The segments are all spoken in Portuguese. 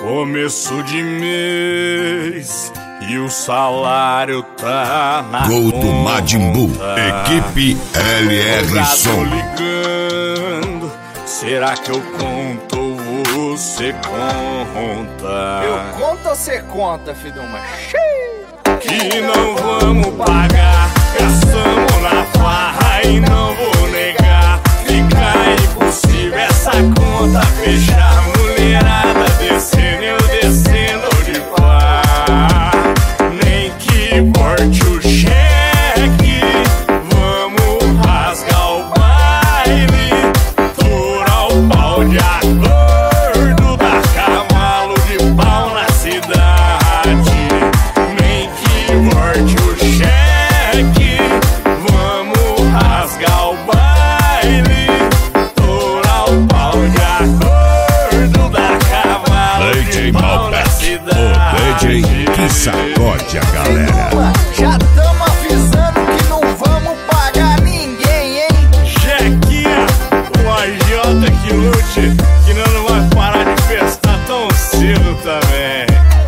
Começo de mês e o salário tá na Gol do Majin Buu, equipe LR Som. Som. Ligando, será que eu conto ou você conta? Eu conto ou você conta, filho de uma Que não vamos pagar, gastamos na farra e não vou negar. Fica impossível essa conta fechar. Mulherada descendo, eu descendo de pá. Nem que corte o cheque, vamos rasgar o baile. Torar o pau de acordo, dar cavalo de pau na cidade. Nem que corte o cheque, vamos rasgar o baile. Torar o pau de acordo, dar cavalo de pau na cidade. O DJ que sacode a galera. Já tamo avisando que não vamos pagar ninguém, hein? Jequinha, o agiota que lute, que não vai parar de festar tão cedo também.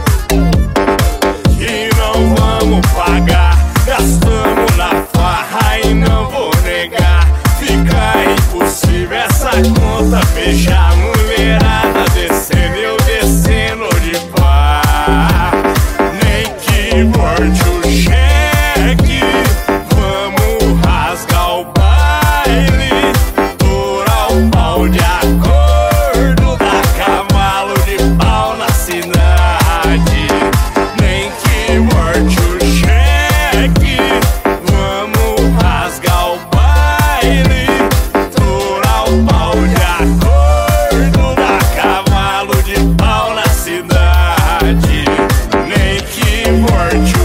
Que não vamos pagar, gastamos na farra e não vou negar. Fica impossível essa conta fechar. Mulherada descendo, eu descendo de pá. Nem que corte o cheque, vamos rasgar o baile. Torar o pau de acordo, dar cavalo de pau na cidade. Nem que corte o cheque, vamos rasgar o baile. Torar o pau de acordo, dar cavalo de pau na cidade. Nem que corte